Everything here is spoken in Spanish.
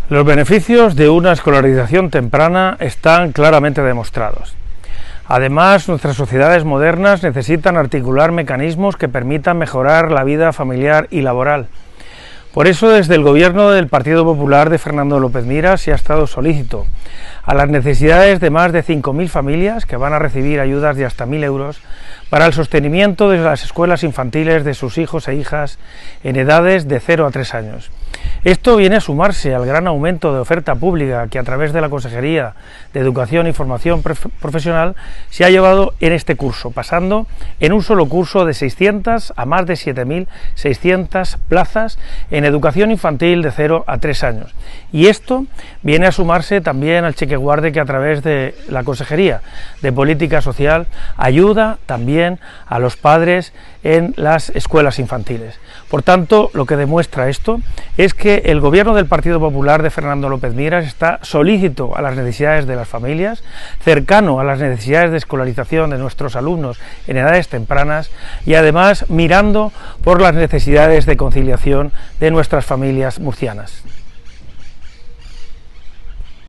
Los beneficios de una escolarización temprana están claramente demostrados. Además, nuestras sociedades modernas necesitan articular mecanismos que permitan mejorar la vida familiar y laboral. Por eso, desde el Gobierno del Partido Popular de Fernando López Miras se ha estado solícito a las necesidades de más de 5.000 familias que van a recibir ayudas de hasta 1.000 euros para el sostenimiento de las escuelas infantiles de sus hijos e hijas en edades de 0 a 3 años. Esto viene a sumarse al gran aumento de oferta pública que a través de la Consejería de Educación y Formación Profesional se ha llevado en este curso, pasando en un solo curso de 600 a más de 7.600 plazas en educación infantil de 0 a 3 años. Y esto viene a sumarse también al cheque guarde que a través de la Consejería de Política Social ayuda también a los padres en las escuelas infantiles. Por tanto, lo que demuestra esto es que el Gobierno del Partido Popular de Fernando López Miras está solícito a las necesidades de las familias, cercano a las necesidades de escolarización de nuestros alumnos en edades tempranas y además mirando por las necesidades de conciliación de nuestras familias murcianas.